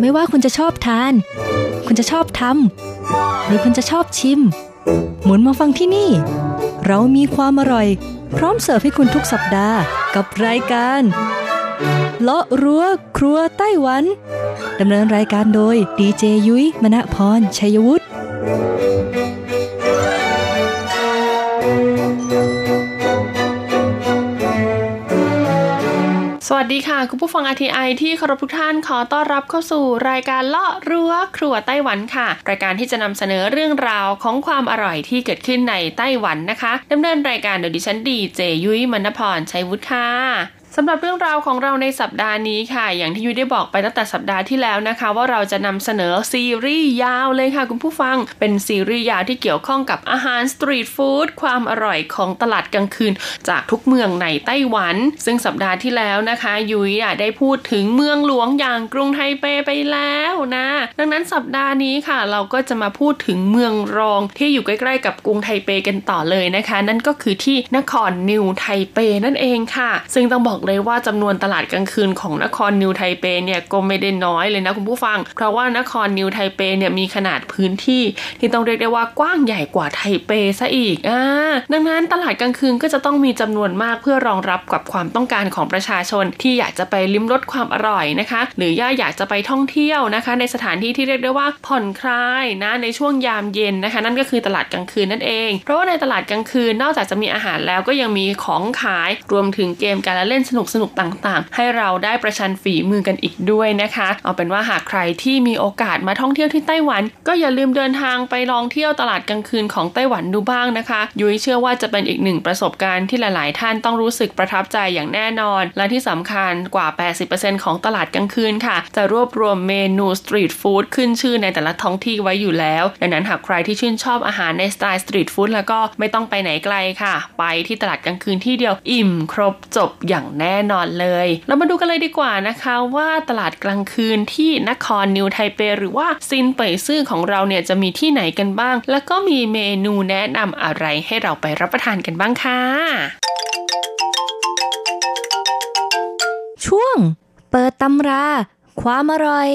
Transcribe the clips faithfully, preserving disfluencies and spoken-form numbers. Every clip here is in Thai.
ไม่ว่าคุณจะชอบทานคุณจะชอบทำหรือคุณจะชอบชิมหมุนมาฟังที่นี่เรามีความอร่อยพร้อมเสิร์ฟให้คุณทุกสัปดาห์กับรายการเลาะรั้วครัวไต้หวันดำเนินรายการโดยดีเจยุ้ยมณพรชัยวุฒิสวัสดีค่ะคุณผู้ฟัง อาร์ ที ไอ ที่เคารพทุกท่านขอต้อนรับเข้าสู่รายการเลาะรั้วครัวไต้หวันค่ะรายการที่จะนำเสนอเรื่องราวของความอร่อยที่เกิดขึ้นในไต้หวันนะคะดำเนินรายการโดยดิฉันดีเจยุ้ยมณพรชัยวุฒิค่ะสำหรับเรื่องราวของเราในสัปดาห์นี้ค่ะอย่างที่ยุ้ยได้บอกไปตั้งแต่สัปดาห์ที่แล้วนะคะว่าเราจะนำเสนอซีรีส์ยาวเลยค่ะคุณผู้ฟังเป็นซีรีส์ยาวที่เกี่ยวข้องกับอาหารสตรีทฟู้ดความอร่อยของตลาดกลางคืนจากทุกเมืองในไต้หวันซึ่งสัปดาห์ที่แล้วนะคะยุ้ยได้พูดถึงเมืองหลวงอย่างกรุงไทเปไปแล้วนะดังนั้นสัปดาห์นี้ค่ะเราก็จะมาพูดถึงเมืองรองที่อยู่ใกล้ๆกับกรุงไทเปกันต่อเลยนะคะนั่นก็คือที่นครนิวไทเปนั่นเองค่ะซึ่งต้องบอกเลยว่าจำนวนตลาดกลางคืนของนครนิวไทเปเนี่ยก็ไม่ได้น้อยเลยนะคุณผู้ฟังเพราะว่านครนิวไทเปเนี่ยมีขนาดพื้นที่ที่ต้องเรียกได้ว่ากว้างใหญ่กว่าไทเปซะอีกอ่าดังนั้นตลาดกลางคืนก็จะต้องมีจำนวนมากเพื่อรองรับกับความต้องการของประชาชนที่อยากจะไปลิ้มรสความอร่อยนะคะหรืออยากจะไปท่องเที่ยวนะคะในสถานที่ที่เรียกได้ว่าผ่อนคลายนะในช่วงยามเย็นนะคะนั่นก็คือตลาดกลางคืนนั่นเองเพราะว่าในตลาดกลางคืนนอกจากจะมีอาหารแล้วก็ยังมีของขายรวมถึงเกมการเล่นสนุกๆต่างๆให้เราได้ประชันฝีมือกันอีกด้วยนะคะเอาเป็นว่าหากใครที่มีโอกาสมาท่องเที่ยวที่ไต้หวันก็อย่าลืมเดินทางไปลองเที่ยวตลาดกลางคืนของไต้หวันดูบ้างนะคะยุ้ยเชื่อว่าจะเป็นอีกหนึ่งประสบการณ์ที่หลายๆท่านต้องรู้สึกประทับใจอย่างแน่นอนและที่สำคัญกว่า แปดสิบเปอร์เซ็นต์ ของตลาดกลางคืนค่ะจะรวบรวมเมนูสตรีทฟู้ดขึ้นชื่อในแต่ละท้องที่ไว้อยู่แล้วดังนั้นหากใครที่ชื่นชอบอาหารในสไตล์สตรีทฟู้ดแล้วก็ไม่ต้องไปไหนไกลค่ะไปที่ตลาดกลางคืนที่เดียวอิ่มครบจบอย่างแน่นอนเลยเรามาดูกันเลยดีกว่านะคะว่าตลาดกลางคืนที่นครนิวไทเปหรือว่าซินเป่ยซื่อของเราเนี่ยจะมีที่ไหนกันบ้างแล้วก็มีเมนูแนะนำอะไรให้เราไปรับประทานกันบ้างค่ะช่วงเปิดตำราความอร่อย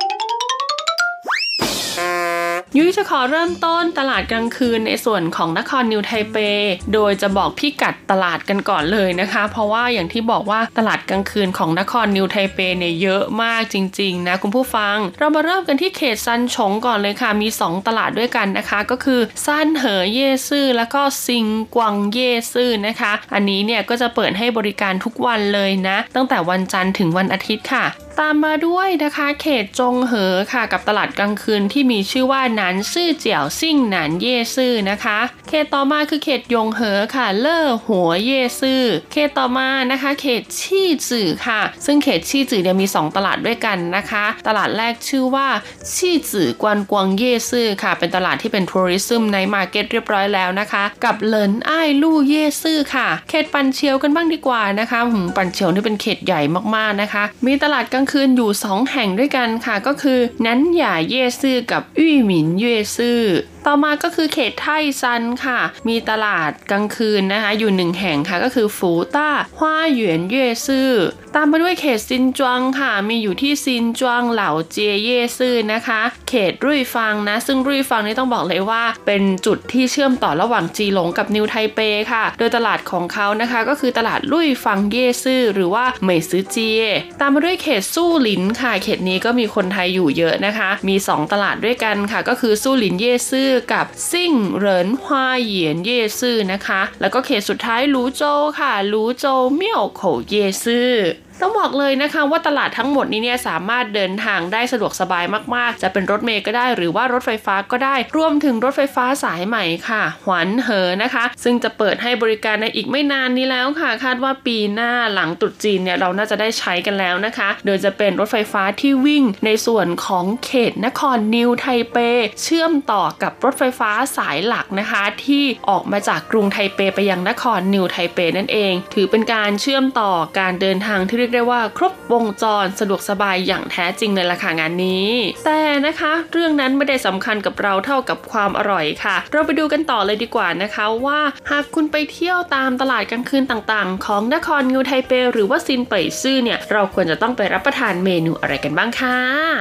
ยุ้ยจะขอเริ่มต้นตลาดกลางคืนในส่วนของนครนิวไทเปโดยจะบอกพิกัดตลาดกันก่อนเลยนะคะเพราะว่าอย่างที่บอกว่าตลาดกลางคืนของนครนิวไทเปเนี่ยเยอะมากจริงๆนะคุณผู้ฟังเรามาเริ่มกันที่เขตซันฉงก่อนเลยค่ะมีสองตลาดด้วยกันนะคะก็คือซันเหอเย่ซื่อแล้วก็ซิงกวางเย่ซื่อนะคะอันนี้เนี่ยก็จะเปิดให้บริการทุกวันเลยนะตั้งแต่วันจันทร์ถึงวันอาทิตย์ค่ะตามมาด้วยนะคะเขตจงเหอค่ะกับตลาดกลางคืนที่มีชื่อว่าหนานซื่อเจียวซิ่งหนานเย่ซื่อนะคะเขตต่อมาคือเขตยงเหอค่ะเล่อหัวเย่ซื่อเขตต่อมานะคะเขตชี่จื่อค่ะซึ่งเขตชี่จื่อเนี่ยมีสองตลาดด้วยกันนะคะตลาดแรกชื่อว่าชี่จื่อกวนกวางเย่ซื่อค่ะเป็นตลาดที่เป็นทัวริซึมในมาร์เก็ตเรียบร้อยแล้วนะคะกับเหลินอ้ายลู่เย่ซื่อค่ะเขตปันเชียวกันบ้างดีกว่านะคะหืมปันเชียวนี่เป็นเขตใหญ่มากๆนะคะมีตลาดกลางคืนอยู่สองแห่งด้วยกันค่ะก็คือนันหย่าเย่ซื่อกับอี้หมินเย่ซื่อต่อมาก็คือเขตไทซันค่ะมีตลาดกลางคืนนะคะอยู่หนึ่งแห่งค่ะก็คือฟูต้าฮวาหยวนเย่ซื่อตามมาด้วยเขตซินจวงค่ะมีอยู่ที่ซินจวงเหล่าเจียเย่ซื่อนะคะเขตรุ่ยฟังนะซึ่งรุ่ยฟังนี่ต้องบอกเลยว่าเป็นจุดที่เชื่อมต่อระหว่างจีหลงกับนิวไทเปค่ะโดยตลาดของเขานะคะก็คือตลาดรุ่ยฟังเย่ซื่อหรือว่าเหมยซือเจียตามมาด้วยเขตสู้หลินค่ะเขตนี้ก็มีคนไทยอยู่เยอะนะคะมีสองตลาดด้วยกันค่ะก็คือสู้หลินเย่ซื่อกับซิ่งเหรินฮวาเหยียนเย่ซื่อนะคะแล้วก็เขตสุดท้ายหลูโจวค่ะหลูโจวเมี่ยวโขเย่ซื่อต้องบอกเลยนะคะว่าตลาดทั้งหมดนี้เนี่ยสามารถเดินทางได้สะดวกสบายมากๆจะเป็นรถเมล์ก็ได้หรือว่ารถไฟฟ้าก็ได้รวมถึงรถไฟฟ้าสายใหม่ค่ะหวนเหอนะคะซึ่งจะเปิดให้บริการในอีกไม่นานนี้แล้วค่ะคาดว่าปีหน้าหลังตรุษจีนเนี่ยเราน่าจะได้ใช้กันแล้วนะคะโดยจะเป็นรถไฟฟ้าที่วิ่งในส่วนของเขตนครนิวไทเปเชื่อมต่อกับรถไฟฟ้าสายหลักนะคะที่ออกมาจากกรุงไทเปไปยังนครนิวไทเปนั่นเองถือเป็นการเชื่อมต่อการเดินทางที่เรียกได้ว่าครบวงจรสะดวกสบายอย่างแท้จริงเลยล่ะค่ะงานนี้แต่นะคะเรื่องนั้นไม่ได้สำคัญกับเราเท่ากับความอร่อยค่ะเราไปดูกันต่อเลยดีกว่านะคะว่าหากคุณไปเที่ยวตามตลาดกลางคืนต่างๆของนครนิวไทเปหรือว่าซินเป่ยซื่อเนี่ยเราควรจะต้องไปรับประทานเมนูอะไรกันบ้างค่ะ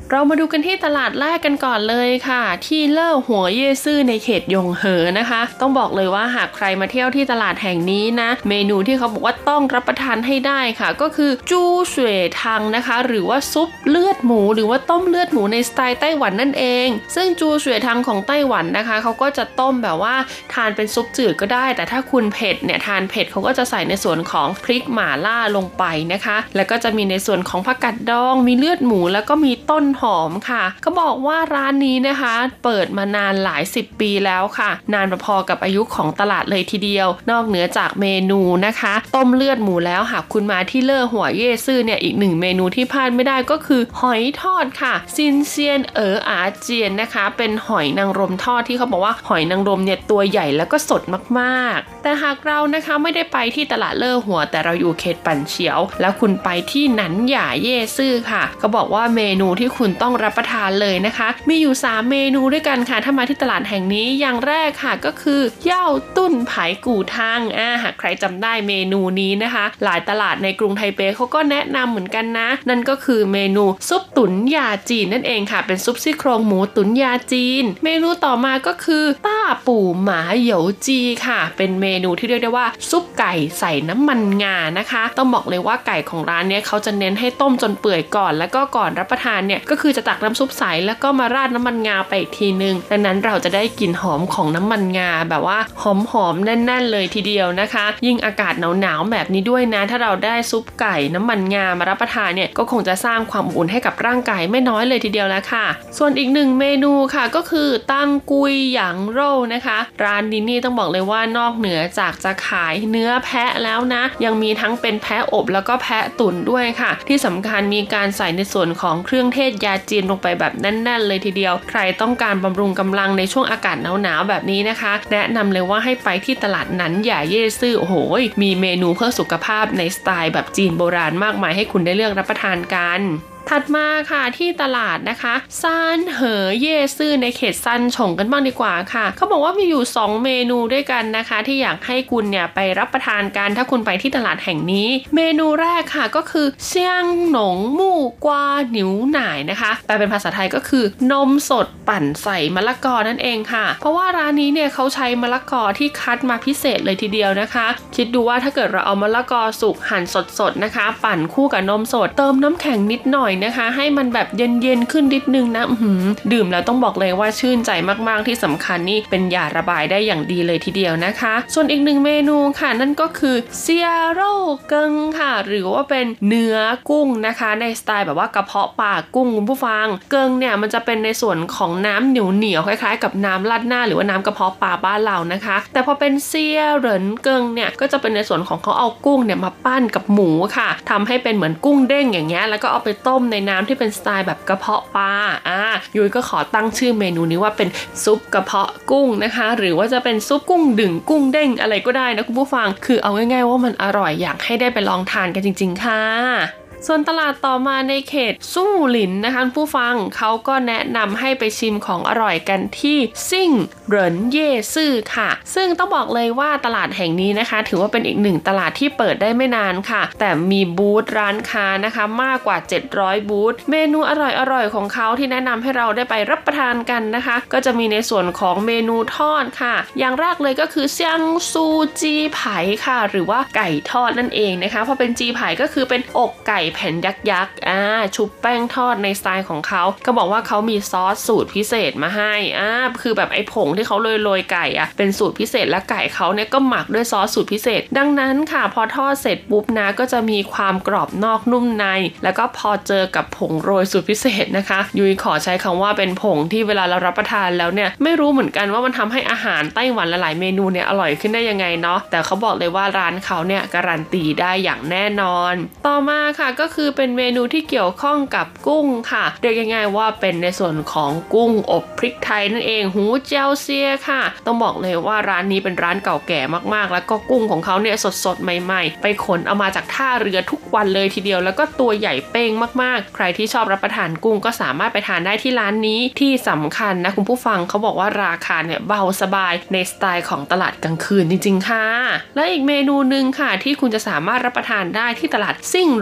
เรามาดูกันที่ตลาดแรกกันก่อนเลยค่ะที่เล่อหัวเย่ซื่อในเขตยงเหอนะคะต้องบอกเลยว่าหากใครมาเที่ยวที่ตลาดแห่งนี้นะเมนูที่เขาบอกว่าต้องรับประทานให้ได้ค่ะก็คือจูเสวยทังนะคะหรือว่าซุปเลือดหมูหรือว่าต้มเลือดหมูในสไตล์ไต้หวันนั่นเองซึ่งจูเสวยทังของไต้หวันนะคะเขาก็จะต้มแบบว่าทานเป็นซุปจืดก็ได้แต่ถ้าคุณเผ็ดเนี่ยทานเผ็ดเขาก็จะใส่ในส่วนของพริกหม่าล่าลงไปนะคะแล้วก็จะมีในส่วนของผักกาดดองมีเลือดหมูแล้วก็มีต้นหอมค่ะก็บอกว่าร้านนี้นะคะเปิดมานานหลายสิบปีแล้วค่ะนานพอๆกับอายุของตลาดเลยทีเดียวนอกเหนือจากเมนูนะคะต้มเลือดหมูแล้วหากคุณมาที่เล่อหัวเย่ซื่อเนี่ยอีกหนึ่งเมนูที่พลาดไม่ได้ก็คือหอยทอดค่ะซินเซียนเอ๋ออาเจียนนะคะเป็นหอยนางรมทอดที่เขาบอกว่าหอยนางรมเนี่ยตัวใหญ่แล้วก็สดมากๆแต่หากเรานะคะไม่ได้ไปที่ตลาดเล่อหัวแต่เราอยู่เขตปั่นเฉียวแล้วคุณไปที่หนันหย่าเย่ซื่อค่ะก็บอกว่าเมนูที่คุณต้องรับประทานเลยนะคะมีอยู่สามเมนูด้วยกันค่ะถ้ามาที่ตลาดแห่งนี้อย่างแรกค่ะก็คือเย่าตุ้นไผ่กู่ทางอ่าหากใครจำได้เมนูนี้นะคะหลายตลาดในกรุงไทเปเขาก็แนะนำเหมือนกันนะนั่นก็คือเมนูซุปตุ๋นยาจีนนั่นเองค่ะเป็นซุปซี่โครงหมูตุ๋นยาจีนเมนูต่อมาก็คือต้าปู่หมาเหยวจีค่ะเป็นเมนูที่เรียกได้ว่าซุปไก่ใส่น้ำมันงานะคะต้องบอกเลยว่าไก่ของร้านนี้เขาจะเน้นให้ต้มจนเปื่อยก่อนแล้วก็ก่อนรับประทานเนี่ยก็คือจะตักน้ำซุปใสแล้วก็มาราดน้ำมันงาไปอีกทีนึงดังนั้นเราจะได้กลิ่นหอมของน้ำมันงาแบบว่าหอมๆแน่นๆเลยทีเดียวนะคะยิ่งอากาศหนาวๆแบบนี้ด้วยนะถ้าเราได้ซุปไก่น้ำมันงามารับประทานเนี่ยก็คงจะสร้างความอบอุ่นให้กับร่างกายไม่น้อยเลยทีเดียวแล้วค่ะส่วนอีกหนึ่งเมนูค่ะก็คือตังกุยหยางโร่นะคะร้านนี้นี่ต้องบอกเลยว่านอกเหนือจากจะขายเนื้อแพะแล้วนะยังมีทั้งเป็นแพะอบแล้วก็แพะตุ๋นด้วยค่ะที่สำคัญมีการใส่ในส่วนของเครื่องเทศยาจีนลงไปแบบแน่นๆเลยทีเดียวใครต้องการบำรุงกำลังในช่วงอากาศหนาวๆแบบนี้นะคะแนะนำเลยว่าให้ไปที่ตลาดหนันหย่าเย่ซื่อโอ้โหมีเมนูเพื่อสุขภาพในสไตล์แบบจีนโบราณมากมายให้คุณได้เลือกรับประทานกันถัดมาค่ะที่ตลาดนะคะซานเหอเย่ซื่อในเขตซันฉงกันบ้างดีกว่าค่ะเขาบอกว่ามีอยู่สองเมนูด้วยกันนะคะที่อยากให้คุณเนี่ยไปรับประทานกันถ้าคุณไปที่ตลาดแห่งนี้เมนูแรกค่ะก็คือเซียงหนงมู่กวาหนิวหน่ายนะคะแปลเป็นภาษาไทยก็คือนมสดปั่นใส่มะละกอนั่นเองค่ะเพราะว่าร้านนี้เนี่ยเขาใช้มะละกอที่คัดมาพิเศษเลยทีเดียวนะคะคิดดูว่าถ้าเกิดเราเอามะละกอสุกหั่นสดๆนะคะปั่นคู่กับนมสดเติมน้ำแข็งนิดหน่อยนะคะให้มันแบบเย็นๆขึ้นนิดนึงนะดื่มแล้วต้องบอกเลยว่าชื่นใจมากๆที่สำคัญนี่เป็นยาระบายได้อย่างดีเลยทีเดียวนะคะส่วนอีกหนึ่งเมนูค่ะนั่นก็คือเซียโร่เกิงค่ะหรือว่าเป็นเนื้อกุ้งนะคะในสไตล์แบบว่ากระเพาะปลากุ้งคุณผู้ฟังเกิงเนี่ยมันจะเป็นในส่วนของน้ำเหนียวๆคล้ายๆกับน้ำราดหน้าหรือว่าน้ำกระเพาะปลาบ้านเรานะคะแต่พอเป็นเซียเหรินเกิงเนี่ยก็จะเป็นในส่วนของเขาเอากุ้งเนี่ยมาปั้นกับหมูค่ะทำให้เป็นเหมือนกุ้งเด้งอย่างเงี้ยแล้วก็เอาไปต้มในน้ำที่เป็นสไตล์แบบกระเพาะปลาอ่ายุ้ยก็ขอตั้งชื่อเมนูนี้ว่าเป็นซุปกระเพาะกุ้งนะคะหรือว่าจะเป็นซุปกุ้งดึงกุ้งเด้งอะไรก็ได้นะคุณผู้ฟังคือเอาง่ายๆว่ามันอร่อยอยากให้ได้ไปลองทานกันจริงๆค่ะส่วนตลาดต่อมาในเขตสู้หลินนะคะผู้ฟังเขาก็แนะนำให้ไปชิมของอร่อยกันที่ซิ่งเหรินเย่ซื่อค่ะซึ่งต้องบอกเลยว่าตลาดแห่งนี้นะคะถือว่าเป็นอีกหนึ่งตลาดที่เปิดได้ไม่นานค่ะแต่มีบูธร้านค้านะคะมากกว่าเจ็ดร้อยบูธเมนูอร่อยๆของเขาที่แนะนำให้เราได้ไปรับประทานกันนะคะก็จะมีในส่วนของเมนูทอดค่ะอย่างแรกเลยก็คือเซียงซูจีไผ่ค่ะหรือว่าไก่ทอดนั่นเองนะคะพอเป็นจีไผ่ก็คือเป็นอกไก่แผ่นยักษ์ๆอ่าชุบแป้งทอดในสไตล์ของเขาก็บอกว่าเขามีซอสสูตรพิเศษมาให้อ่าคือแบบไอ้ผงที่เขาโรยๆไก่อ่ะเป็นสูตรพิเศษและไก่เขาเนี่ยก็หมักด้วยซอสสูตรพิเศษดังนั้นค่ะพอทอดเสร็จปุ๊บนะก็จะมีความกรอบนอกนุ่มในแล้วก็พอเจอกับผงโรยสูตรพิเศษนะคะยุ้ยขอใช้คำว่าเป็นผงที่เวลาเรารับประทานแล้วเนี่ยไม่รู้เหมือนกันว่ามันทำให้อาหารไต้หวันหลายๆเมนูเนี่ยอร่อยขึ้นได้ยังไงเนาะแต่เขาบอกเลยว่าร้านเขาเนี่ยการันตีได้อย่างแน่นอนต่อมาค่ะก็คือเป็นเมนูที่เกี่ยวข้องกับกุ้งค่ะเรียกง่ายๆว่าเป็นในส่วนของกุ้งอบพริกไทยนั่นเองหูเจียวเซียค่ะต้องบอกเลยว่าร้านนี้เป็นร้านเก่าแก่มากๆแล้วก็กุ้งของเขาเนี่ยสดๆใหม่ๆไปขนเอามาจากท่าเรือทุกวันเลยทีเดียวแล้วก็ตัวใหญ่เป้งมากๆใครที่ชอบรับประทานกุ้งก็สามารถไปทานได้ที่ร้านนี้ที่สำคัญนะคุณผู้ฟังเขาบอกว่าราคาเนี่ยเบาสบายในสไตล์ของตลาดกลางคืนจริงๆค่ะและอีกเมนูนึงค่ะที่คุณจะสามารถรับประทานได้ที่ตลาดซิ่งเหรินเย่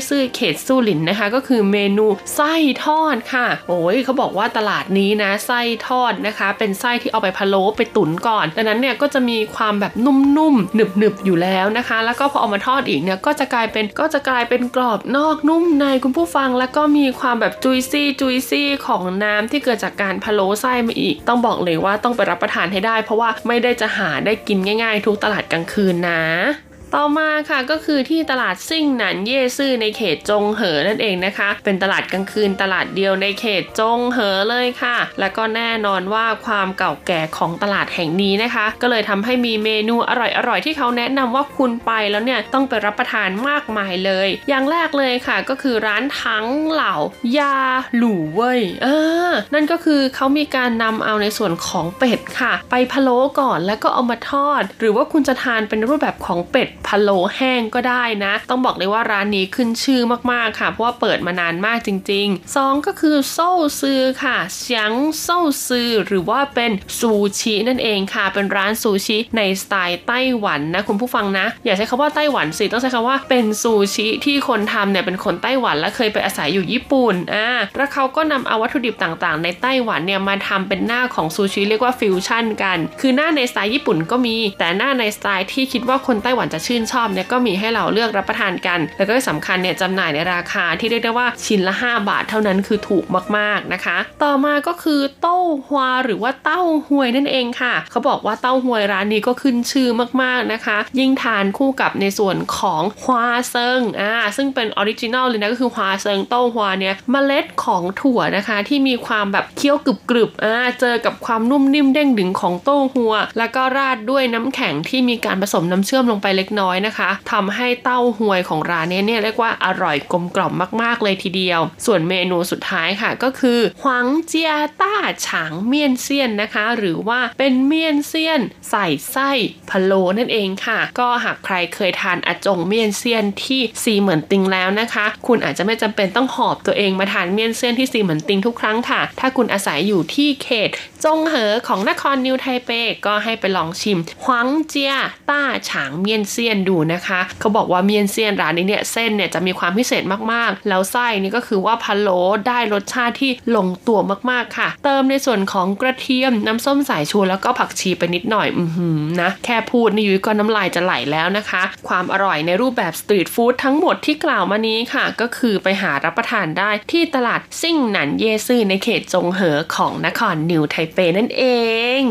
ซื่อเขตซู่หลินนะคะก็คือเมนูไส้ทอดค่ะโอ้ยเขาบอกว่าตลาดนี้นะไส้ทอดนะคะเป็นไส้ที่เอาไปพะโล้ไปตุ๋นก่อนดังนั้นเนี่ยก็จะมีความแบบนุ่มๆหนึบๆอยู่แล้วนะคะแล้วก็พอเอามาทอดอีกเนี่ยก็จะกลายเป็นก็จะกลายเป็นกรอบนอกนุ่มในคุณผู้ฟังแล้วก็มีความแบบจุยซี่จุยซี่ของน้ำที่เกิดจากการพะโล้ไส้มาอีกต้องบอกเลยว่าต้องไปรับประทานให้ได้เพราะว่าไม่ได้จะหาได้กินง่ายๆทุกตลาดกลางคืนนะต่อมาค่ะก็คือที่ตลาดซิ่งหนันเย่ซื่อในเขตจงเหอนั่นเองนะคะเป็นตลาดกลางคืนตลาดเดียวในเขตจงเหอเลยค่ะแล้วก็แน่นอนว่าความเก่าแก่ของตลาดแห่งนี้นะคะก็เลยทำให้มีเมนูอร่อยๆที่เขาแนะนำว่าคุณไปแล้วเนี่ยต้องไปรับประทานมากมายเลยอย่างแรกเลยค่ะก็คือร้านทั้งเหล่ายาหลู่เว่ยเออนั่นก็คือเขามีการนำเอาในส่วนของเป็ดค่ะไปพะโล้ก่อนแล้วก็เอามาทอดหรือว่าคุณจะทานเป็นรูปแบบของเป็ดพะโล้แห้งก็ได้นะต้องบอกเลยว่าร้านนี้ขึ้นชื่อมากๆค่ะเพราะว่าเปิดมานานมากจริงๆสองก็คือโซ่ซือค่ะเฉียงโซ่ซือหรือว่าเป็นซูชินั่นเองค่ะเป็นร้านซูชิในสไตล์ไต้หวันนะคุณผู้ฟังนะอย่าใช้คำว่าไต้หวันสิต้องใช้คำว่าเป็นซูชิที่คนทำเนี่ยเป็นคนไต้หวันและเคยไปอาศัยอยู่ญี่ปุ่นอ่าแล้วเขาก็นำเอาวัตถุดิบต่างๆในไต้หวันเนี่ยมาทำเป็นหน้าของซูชิเรียกว่าฟิวชั่นกันคือหน้าในสไตล์ญี่ปุ่นก็มีแต่หน้าในสไตล์ที่คิดว่าคนไต้หวันจะชื่นชอบเนี่ยก็มีให้เราเลือกรับประทานกันแล้วก็สำคัญเนี่ยจำหน่ายในราคาที่เรียกได้ว่าชิ้นละห้าบาทเท่านั้นคือถูกมากๆนะคะต่อมาก็คือเต้าฮวาหรือว่าเต้าหวยนั่นเองค่ะเขาบอกว่าเต้าหวยร้านนี้ก็ขึ้นชื่อมากๆนะคะยิ่งทานคู่กับในส่วนของฮวาเซิงอ่าซึ่งเป็นออริจินัลเลยนะก็คือฮวาเซิงเต้าฮวาเนี่ยเมล็ดของถั่วนะคะที่มีความแบบเคี้ยวกรึบๆอ่าเจอกับความนุ่มนิ่มเด้งดึงของเต้าหัวแล้วก็ราดด้วยน้ำแข็งที่มีการผสมน้ำเชื่อมลงไปเล็กน้อยนะคะทำให้เต้าหวยของร้านนี้เนี่ยเรียกว่าอร่อยกลมกล่อมมากๆเลยทีเดียวส่วนเมนูสุดท้ายค่ะก็คือหวังเจียต้าฉางเมี่ยนเซียนนะคะหรือว่าเป็นเมี่ยนเซียนใส่ไส้พะโล้นั่นเองค่ะก็หากใครเคยทานอาจงเมี่ยนเซียนที่ซีเหมือนติงแล้วนะคะคุณอาจจะไม่จำเป็นต้องหอบตัวเองมาทานเมี่ยนเซียนที่ซีเหมือนติงทุกครั้งค่ะถ้าคุณอาศัยอยู่ที่เขตจงเหอของนครนิวไทเปก็ให้ไปลองชิมหวังเจียต้าฉางเมี่ยนเซียนดูนะคะเขาบอกว่าเมี่ยนเซียนร้านนี้เนี่ยเส้นเนี่ยจะมีความพิเศษมากๆแล้วไส้นี่ก็คือว่าพะโล้ได้รสชาติที่ลงตัวมากๆค่ะเติมในส่วนของกระเทียมน้ำส้มสายชูแล้วก็ผักชีไปนิดหน่อยอือหือนะแค่พูดนี่ยุ้ยก็น้ำลายจะไหลแล้วนะคะความอร่อยในรูปแบบสตรีทฟู้ดทั้งหมดที่กล่าวมานี้ค่ะก็คือไปหารับประทานได้ที่ตลาดซิ่งหนันเย่ซื่อในเขตจงเหอของนครนิวไทเปนั่นเอง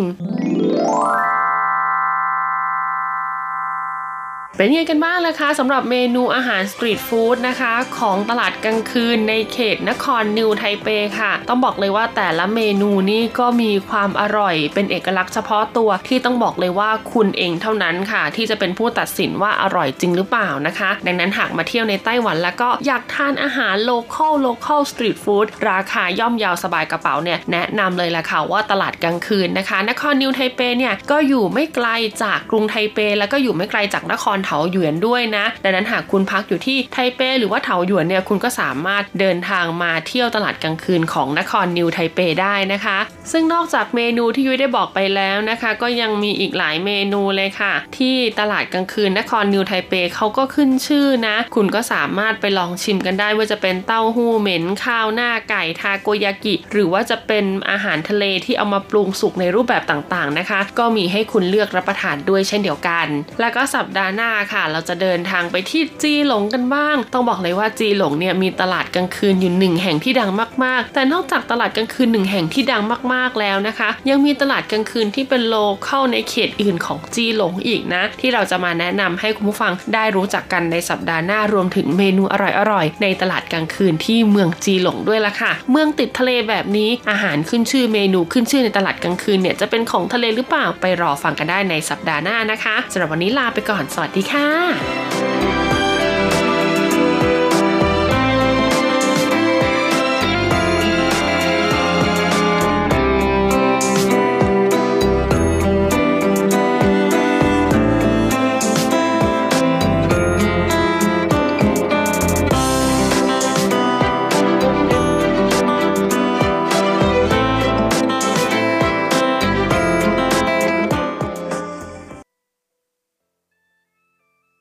เป็นยังไงกันบ้างล่ะคะสำหรับเมนูอาหารสตรีทฟู้ดนะคะของตลาดกลางคืนในเขตนครนิวไทเปค่ะต้องบอกเลยว่าแต่ละเมนูนี่ก็มีความอร่อยเป็นเอกลักษณ์เฉพาะตัวที่ต้องบอกเลยว่าคุณเองเท่านั้นค่ะที่จะเป็นผู้ตัดสินว่าอร่อยจริงหรือเปล่านะคะดังนั้นหากมาเที่ยวในไต้หวันแล้วก็อยากทานอาหารโลคอลโลคอลสตรีทฟู้ดราคาย่อมเยาสบายกระเป๋าเนี่ยแนะนำเลยล่ะค่ะว่าตลาดกลางคืนนะคะนครนิวไทเปเนี่ยก็อยู่ไม่ไกลจากกรุงไทเปแล้วก็อยู่ไม่ไกลจากนครเถาหยวนด้วยนะดังนั้นหากคุณพักอยู่ที่ไทเปหรือว่าเถาหยวนเนี่ยคุณก็สามารถเดินทางมาเที่ยวตลาดกลางคืนของนครนิวไทเปได้นะคะซึ่งนอกจากเมนูที่ยุ้ยได้บอกไปแล้วนะคะก็ยังมีอีกหลายเมนูเลยค่ะที่ตลาดกลางคืนนครนิวไทเปเขาก็ขึ้นชื่อนะคุณก็สามารถไปลองชิมกันได้ว่าจะเป็นเต้าหู้เหม็นข้าวหน้าไก่ทาโกยากิหรือว่าจะเป็นอาหารทะเลที่เอามาปรุงสุกในรูปแบบต่างๆนะคะก็มีให้คุณเลือกรับประทานด้วยเช่นเดียวกันแล้วก็สัปดาห์หน้าค่ะเราจะเดินทางไปที่จีหลงกันบ้างต้องบอกเลยว่าจีหลงเนี่ยมีตลาดกลางคืนอยู่หนึ่งแห่งที่ดังมากๆแต่นอกจากตลาดกลางคืนหนึ่งแห่งที่ดังมากๆแล้วนะคะยังมีตลาดกลางคืนที่เป็นโลคอลในเขตอื่นของจีหลงอีกนะที่เราจะมาแนะนำให้คุณผู้ฟังได้รู้จักกันในสัปดาห์หน้ารวมถึงเมนูอร่อยๆในตลาดกลางคืนที่เมืองจีหลงด้วยล่ะค่ะเมืองติดทะเลแบบนี้อาหารขึ้นชื่อเมนูขึ้นชื่อในตลาดกลางคืนเนี่ยจะเป็นของทะเลหรือเปล่าไปรอฟังกันได้ในสัปดาห์หน้านะคะสำหรับวันนี้ลาไปก่อนสวัสดีค่ะ